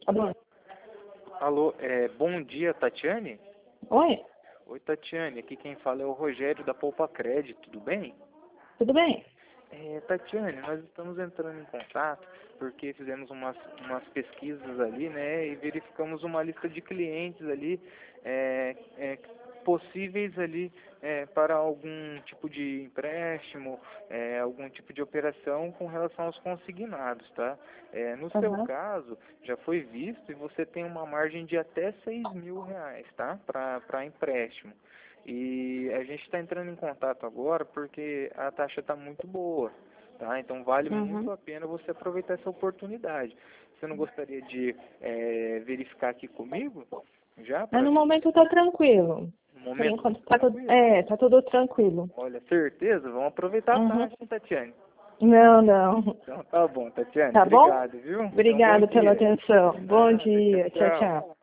Tá bom. Alô, bom dia, Tatiane? Oi, Oi, Tatiane, aqui quem fala é o Rogério da Poupa Crédito, tudo bem? tudo bem? Tatiane, nós estamos entrando em contato porque fizemos umas pesquisas ali, né, e verificamos uma lista de clientes ali, é, é, possíveis ali para algum tipo de empréstimo, algum tipo de operação com relação aos consignados, tá? No seu Aham. caso, já foi visto e você tem uma margem de até R$ 6.000, tá? Para empréstimo. E a gente está entrando em contato agora porque a taxa está muito boa, tá? Então vale Uhum. muito a pena você aproveitar essa oportunidade. Você não gostaria de verificar aqui comigo? Já Mas para no ver momento tá tranquilo. um Por momento enquanto tá tudo, tranquilo? tá tudo tranquilo. Olha, certeza? Vamos aproveitar a Uhum. taxa, hein, Tatiane? Não, não. Então tá bom, Tatiane. Tá bom? Obrigado, viu? Então bom Obrigada pela dia. atenção. De Bom nada. Tchau, dia. Tchau, tchau. tchau.